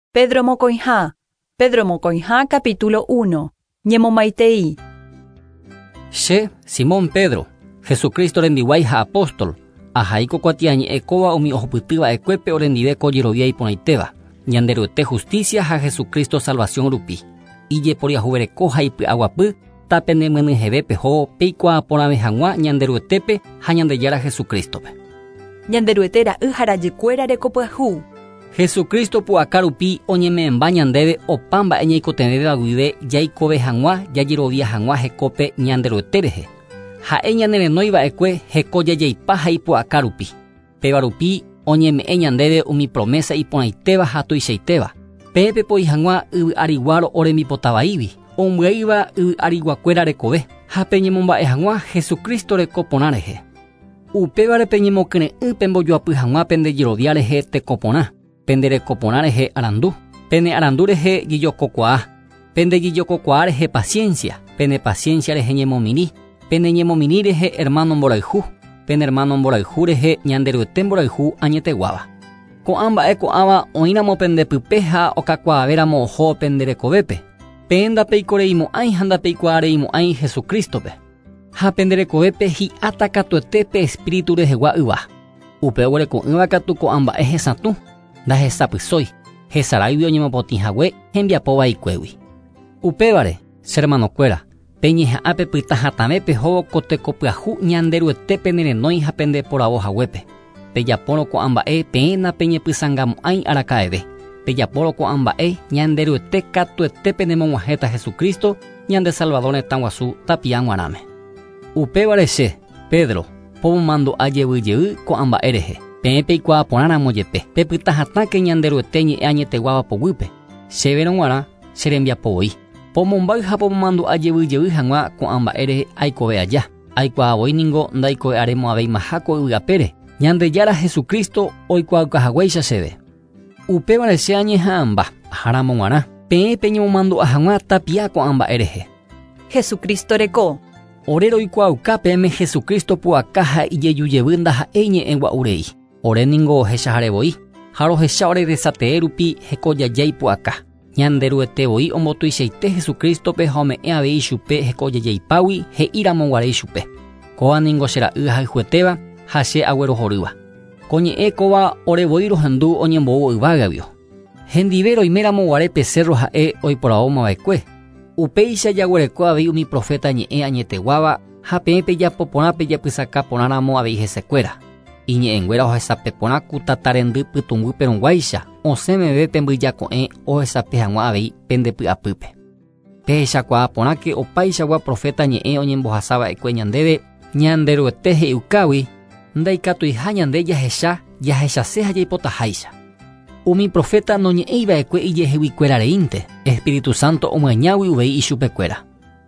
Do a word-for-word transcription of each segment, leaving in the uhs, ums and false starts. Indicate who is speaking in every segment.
Speaker 1: Pedro Mokoiha, Pedro Mokoiha capítulo uno. Ñemomaitei.
Speaker 2: She, Simón Pedro, Jesucristo rendiwai ha apóstol, ajaiko kuatiañe ekowa omi ohopytýva ekuépe orendive kojerovia iporãitéva, ñanderuete justicia ha Jesucristo salvación rupi. Ijeporiahuvereko ha ipy'aguapy tape nemyenyhevépe ho peikuaa porãve hag̃ua ñanderuetépe ha ñandejára Jesucrístope.
Speaker 1: Ñanderuete ra'y ha rajykuéra rekopyahũ.
Speaker 2: Jesucristo pu'aka rupi oñeme'ẽmba ñandéve opa mba'e ñaikotevẽvéva guive jaikove hag̃ua jajerovia hag̃ua hekópe ñanderuete rehe. Ha'e ñanerenóiva'ekue heko jajeipa ha ipu'aka rupi. Péva rupi oñeme'ẽ ñandéve umi promesa iporãitéva ha tuichaitéva. Pépe poi hag̃ua yvy'ariguáro orembipotavaivi, ombyáiva yvy'ariguakuéra rekove, ha peñemomba'e hag̃ua Jesucristo reko porã rehe. Upévare peñemokyrẽ'ỹ pembojoapy hag̃ua pendejerovia rehe tekoporã. Penderekoporã rehe arandu, pene arandu rehe guijokokuaa, pende guijokokuaa rehe paciencia, pene paciencia rehe ñemomiri, pene ñemomiri rehe hermano mborayhu, pene hermano mborayhu rehe ñanderuete mborayhu añeteguáva. Ko'ã mba'e ko'ãva oĩramo pendepype ha okakuaavéramo oho penderekovépe. Pe ndapeikoreimo'ãi ha ndapeikuaareimo'ãi Jesucrístope. Ha penderekovépe hi'áta katuetépe espíritu rehegua yva. Upe oguereko'ỹva katu ko'ã mba'e hesatũ. Ndahesapysói, hesarãivi oñemopotĩhague hembiapovaikuégui. Upévare, hermanokuéra, peñeha'ãpe pyta hatãvépe hóvo ko tekopyahũ ñanderuetépe nerenói ha pendeporavohaguépe. Pejapórõ ko'ã mba'e péna peñepysangamo'ãi araka'eve. Pejapórõ ko'ã mba'e ñanderuete katuetépe nemog̃uahẽta Jesucristo ñande Salvador retã guasu tapia g̃uarãme. Upévare che, Pedro, pomomandu ajevýjey ko'ã mba'e rehe. Pe peikuaa porãramo jepe, pepyta hatãke ñanderuete ñe'ẽ añeteguáva poguýpe. Chévere g̃uarã cherembiapovoi. Pomombáy ha pomomandu ajevýjey hag̃ua ko'ã mba'e rehe aikove aja. Aikuaavoi ningo ndaikove'aremo'ãvéi maháko yvy'apére. Ñandejára Jesucristo oikuaaukahaguéicha chéve. Upévare che añeha'ãmba, aháramo g̃uarã. Peẽ peñemomandu'a hag̃ua tapia ko'ã mba'e rehe.
Speaker 1: Jesucristo reko.
Speaker 2: Ore roikuaauka peẽme Jesucristo pu'aka ha ijejujevy ndaha'éi ñe'ẽ gua'urei. Ore ningo ohechaharevoi, ha rohecha ore resatee rupi hekojajái pu'aka. Ñanderuetevoi ombotuichaite Jesucrístope ha ome'ẽ avei ichupe hekojajaipágui he'íramoguare ichupe. Kóva ningo che ra'y hayhuetéva ha che aguerohorýva. Ko ñe'ẽ kóva orevoi rohendu oñembo'u yvagavio. Hendive roimeramoguarépe cerro ha'e oiporãvomava'ekue. Upéicha jaguereko avei umi profeta ñe'ẽ añeteguáva ha peẽ pejapoporã pejapysaka porãramo avei hesekuéra. Iñe'ẽnguéra ohesape porã ku tatarendy pytũngy perũguáicha osẽmeve pembyjako'ẽ ohesape hag̃ua avei pendepy'apýpe. Pehechakuaa porãke opaichagua profeta ñe'ẽ oñembohasava'ekue ñandéve ñanderuete he'ykágui ndaikatuiha ñande jahecha jahechase ha jaipotaháicha. Umi profeta noñe'ẽiva'ekue ijeheguykuérareínte, Espíritu Santo omyeñágui uvei ichupekuéra.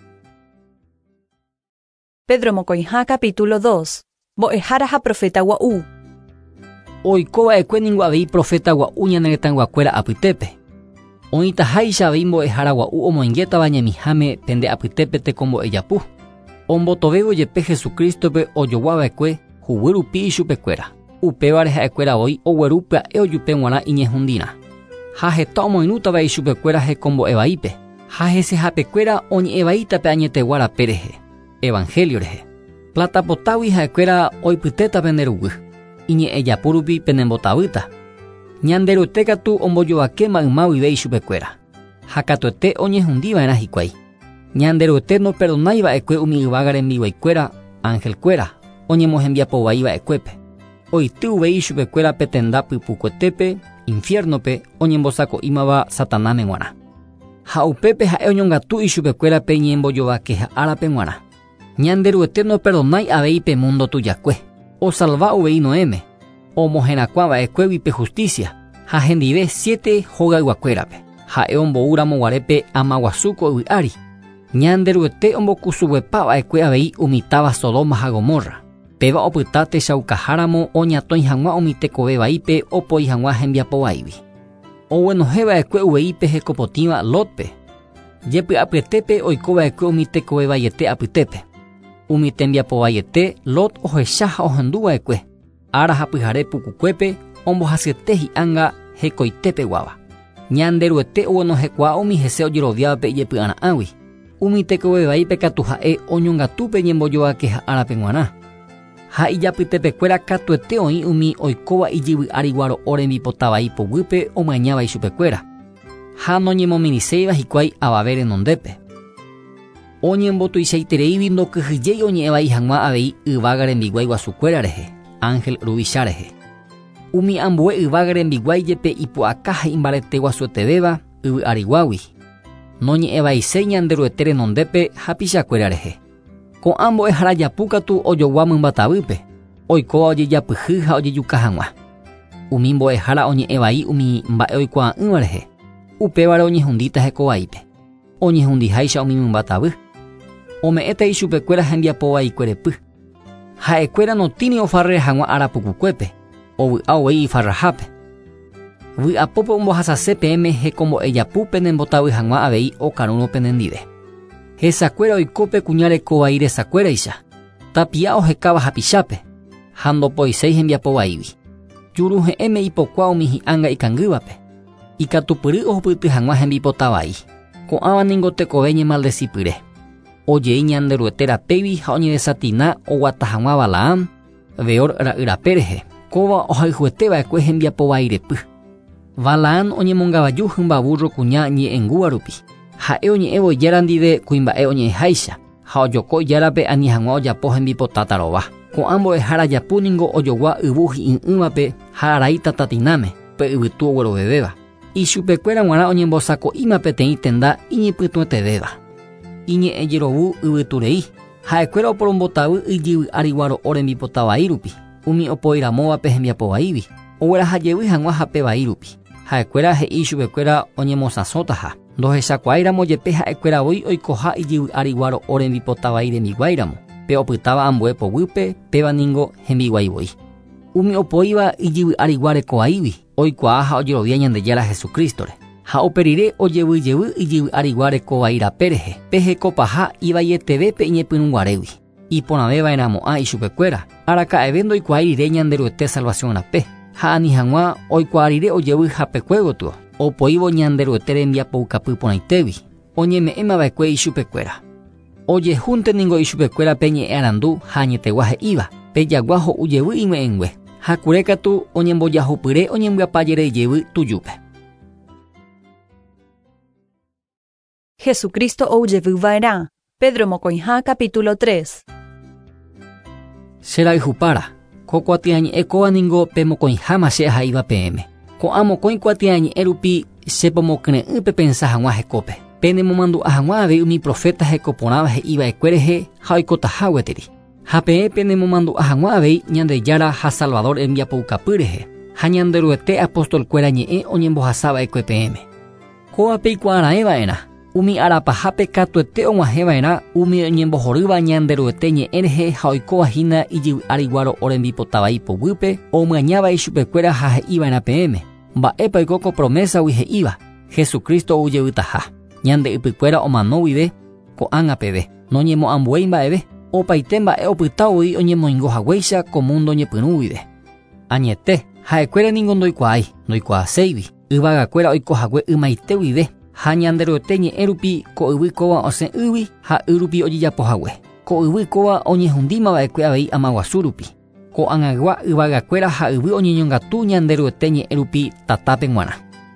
Speaker 1: Pedro Mokoiha capítulo dos. Mbo'ehára ha profeta gua'u.
Speaker 2: Oikova'ekue ningo avei profeta gua'u ñaneretãguakuéra apytépe. Oĩtaháicha avei mbo'ehára gua'u omoingetava ñemiháme pende apytépe tekombo'ejapu. Ombotovévo jepe Jesucrístope ojoguava'ekue huguy rupi ichupekuéra. Upévare ha'ekuéra voi ogueru pya'e ojupe g̃uarã iñehundírã. Ha heta omoirũtava ichupekuéra hekombo'evaípe. Ha hesehapekuéra oñe'ẽvaítape añeteguárape rehe. Evangelio rehe. Platapotágui ha'ekuéra oipytéta penderuguy. Iñe'ẽjapu rupi penembotavýta. Ñanderuete katu ombojovake mayma guive ichupekuéra. Ha katuete oñehundíva'erã hikuái. Ñanderuete noperdonáiva'ekue umi yvága rembivaikuéra ángelkuéra oñemohembiapovaiva'ekuépe. Oity uvei ichupekuéra pe tenda pypukuetépe, infiernope oñembosako'ímava Satanáme g̃uarã. Ha upépe ha'e oñongatu ichupekuéra pe ñembojovakeha árape g̃uarã. Ñanderuete noperdonái avei pe mundo tujakue. Osalva uvei Noéme. Omohẽrakuãva'ekuégui pe justicia. Ha hendive siete hogayguakuérape. Ha'e ombo'úramoguarépe amaguasúko yvy'ári. Ñanderuete ombokusuguepava'ekue avei umitáva Sodoma ha Gomorra. Péva opyta techaukaháramo oñatõi hag̃ua umi tekove vaípe opoi hag̃ua hembiapovaívi. Oguenohẽva'ekue uveípe hekopotĩva Lotpe. Jepy'apyetépe oikova'ekue umi tekove vaiete apytépe. Umi tembiapo vaiete Lot ohecha ha ohenduva'ekue. Ára ha pyhare pukukuépe ombohasyete hi'ãnga hekoitépe guava. Ñanderuete ogueno hekua umi hese ojeroviávape ijepy'ara'ãgui. Umi tekove vaípe katu ha'e oñongatúpe ñembojoake ha'árape g̃uarã. Ha ijapytepekuéra katuete oĩ umi oikóva ijyvy'ariguaro orembipota vai poguýpe omaeña vai chupekuéra. Ha noñemomiriseiva hikuái avave renondépe. Oñembotuichaitereivi ndokyhyjéi oñe'ẽvai hag̃ua avei yvága rembiguái guasukuéra rehe, Ángel ruvicha rehe. Umi ambue yvága rembiguái jepe ipu'aka ha imbarete guasuetevéva yvy'ariguágui. Noñe'ẽvaisei ñanderuete renondépe ha pichakuéra rehe. Ko'ã mbo'ehára japu katu ojogua mymbatavýpe, oikóva ojejapyhy ha ojejuka hag̃ua. Umi mbo'ehára oñe'ẽvai umi mba'e oikuaa'ỹva rehe. Upévare oñehundíta hekovaípe. Oñehundiháicha umi mymbatavy. Ome'ẽtai chupekuéra hembiapo vaikuerepy. Ha'ekuéra notĩni ofarre hag̃ua arapukukuépe, ovy'a ovei ifarrahápe. Vy'apópe ombohasase peẽme hekombo'e japu penembotavy hag̃ua avei okarũrõ penendive. Hesakuéra oikópe kuñareko vai resakuéraicha. Tapia ohekáva hapichápe. Ha ndopoiséi hembiapo vaígui. Juruhe'ẽme ipokua umi hi'ãnga ikangývape. Ikatupyry ohupyty hag̃ua hembipota vai. Ko'ãva niko tekove ñemaldecipyre. Ojei ñanderuete rapégui ha oñeresatina oguata hag̃ua Balaam, Beor ra'yrape rehe. Kóva ohayhueteva'ekue hembiapo vairepy. Balaam oñemongavaju hymba burro kuña ñe'ẽngúva rupi. Ha'e oñe'ẽvo ijára ndive kuimba'e oñe'ẽháicha ha ojoko ijárape ani hag̃ua ojapo hembipota tarova. Ko'ã mbo'ehára japu ningo ojogua yvu hi'ỹ'ỹvape ha arai tatatiname pe yvytu oguerovevéva. Ichupekuéra g̃uarã oñembosako'íma peteĩ tenda iñipytuetevéva. Iñe'ẽ jerovu yvyturei. Ha'ekuéra oporombotavy ijyvy'ariguaro orembipota vai rupi. Umi opoiramóvape hembiapo vaívi. Oguerahajevy hag̃ua hape vai rupi. Ha'ekuéra he'i chupekuéra oñemosãsõtaha. Ndohechakuaíramo jepe ha'ekuéravoi oikoha ijyvy'ariguaro orembipota vai remiguáiramo. Pe opytáva ambue poguýpe péva ningo hembiguaivoi. Umi opoíva ijyvy'ariguáreko vaívi. Oikuaa ha ojerovia Ñandejára Jesukrístore. Ha operire ojevyjevy ijyvy'ariguáreko vai rape rehe. Pehekopaha ivaietevépe iñepyrũguarégui. Iporãveva'eramo'ã ichupekuéra. Araka'eve ndoikuaa rire ñanderuete salvación rape. Ha ani hag̃ua oikuaa rire ojevy hapekue gotyo. Opoívo ñanderuete rembiapoukapy porãitegui. Oñeme'ẽmava'ekue ichupekuéra. Ojehúnte ningo ichupekuéra pe ñe'ẽ arandu ha añetegua he'íva. Pe jagua ho'ujevy imwe'ẽngue. Ha kurékatu oñembojahupyre oñembyapájerejevy tujúpe.
Speaker 1: Jesucristo oujevyva'erã. Pedro mokõiha capítulo tres.
Speaker 2: Cherayhupára. Ko kuatiañe'ẽ kóva ningo pe mokõiháma che ahaíva peẽme. Ko'ã mokõi kuatiañe'ẽ rupi chepomokyrẽ'ỹ pe pensa hag̃ua hekópe. Penemomandu'a hag̃ua avei umi profeta hekoporãva he'iva'ekue rehe ha oikotahágueteri. Ha peẽ penemomandu'a hag̃ua avei Ñandejára ha Salvador rembiapoukapy rehe. Ha ñanderuete apostolkuéra ñe'ẽ oñembohasava'ekue peẽme. Kóvape ikuaarãeva'erã. Umi arapahápe katuete og̃uahẽva'erã umi oñembohorýva ñanderuete ñe'ẽ rehe ha oikovahína ijyvy'ariguaro orembipota vai poguýpe omyañáva chupekuéra ha he'íva'erã peẽme. Mba'épa oiko ko promesagui he'íva. Jesucristo oujevytaha. Ñande ypykuéra omano guive ko'ág̃a peve. Noñemo'ãmbuéi mba'eve. Opaite mba'e opytávoi oñemoingohaguéicha ko mundo ñepyrũ guive. Añete, ha'ekuéra ningo ndoikuaái, ndoikuaaséivi. Yvagakuéra oikohague ymaite guive. Ha ñanderuete ñe'ẽ rupi ko yvy kóva osẽ ývi ha y rupi ojejapohague. Ko yvy kóva oñehundímava'ekue avei amaguasu rupi. Ko'ág̃agua yvagakuéra ha yvy oñeñongatu ñanderuete ñe'ẽ rupi tatápe g̃uarã.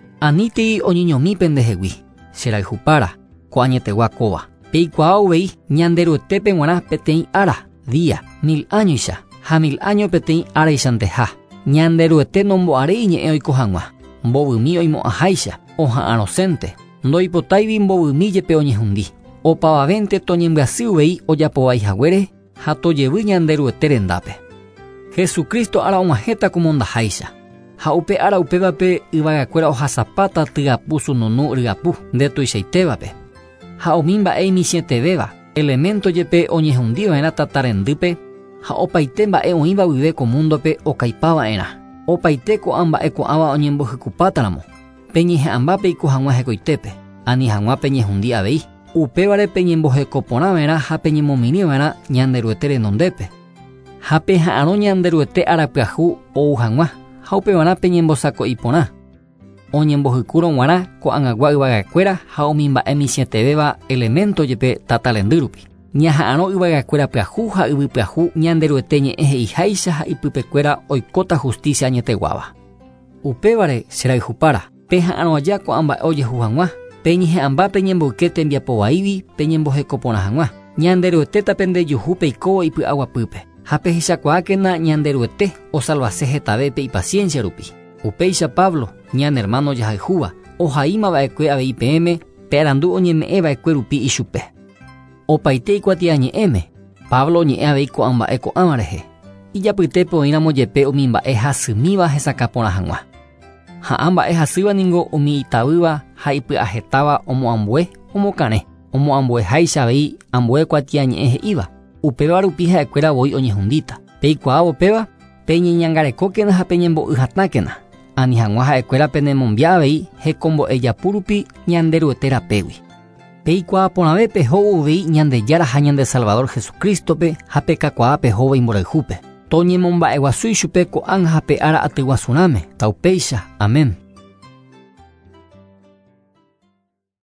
Speaker 2: Aníti oñeñomi pendehegui. Cherayhupára. Ko añetegua kóva. Peikuaávei ñanderuetépe g̃uarã peteĩ ára, día, mil añoicha, ha mil año peteĩ áraichanteha. Ñanderuete nombo'arei ñe'ẽ oiko hag̃ua. Mbovymi oimo'ãháicha, oha'ãrõsénte. Ndoipotáivi mbovymi jepe oñehundi. Opavavénte toñembyasývei ojapovaihaguére ha tojevy ñanderuete rendápe. Jesucristo ára og̃uahẽta kumondaháicha. Ha upe ára upévape yvagakuéra ohasapáta tyapu sununu ryapu ndetuichaitévape. Ha omi mba'e imitĩetevéva, elemento jepe oñehundíva'erã tata rendýpe ha opaite mba'e oĩva guive ko mundope okaipava'erã. Opaite ko'ã mba'e ko'ãva oñembohykupátaramo. Peñehe'ãmbápe iku hag̃ua hekoitépe, ani hag̃ua peñehundi avei. Upévare peñembohekoporãva'erã ha peñemomirĩva'erã ñanderuete renondépe. Ha peha'ãrõ ñanderuete arapyahu ou hag̃ua ha upevarã peñembosako'i porã. oñembohykúrõ g̃uarã ko'ag̃agua yvaga'ekuéra ha omimba'e misiẽtevéva elemento jepe tatalendýrupi. Ñaha'ãrõ yvaga'ekuéra pyahu ha yvy pyahu ñanderuete ñe'ẽ he'iháicha ha ipypekuéra oikóta justicia añeteguáva. Upévare cherayhupára, peha'ãrõ aja ko'ãmba'e ojehu hag̃ua, peñehe'ãmba peñemboyke tembiapo vaívi peñembohekoporã hag̃ua. Ñanderuetétape ndejuhu peikóvo ipy'aguapýpe. Ha pehichakuaákena ñanderuete osalvase hetavépe ipaciencia rupi. Upéicha Pablo, ñane hermano jahayhúva, ohaímava'ekue avei peẽme pe'arandu oñeme'ẽva'ekue rupi ichupe. Opaite ikuatiañe'ẽme, Pablo oñe'ẽ avei ko'ãmba'e ko'ãva rehe. Ijapytépe oĩramo jepe umi mba'e hasymíva hesakaporã hag̃ua. Ha'ã mba'e hasýva ningo umi itavýva ha ipy'ahetáva omoambue omokãre, omoambueháicha avei ambue kuatiañe'ẽ he'íva. Upéva rupi ha'ekuéra voi oñehundíta. Peikuaávo péva, peñeñangarekókena ha peñembo'yhatákena. Ani hag̃ua ha'ekuéra penemombia avei hekombo'e japurupi ñanderuete rapégui. Peikuaa porãve peho'uvei Ñandejára ha Ñande Salvador Jesucristope ha pekakuaa pehóva imborayhúpe. Toñemomba'eguasúi chupe ko'ág̃a ha pe ára atyguasurãme. Taupéicha. Amén.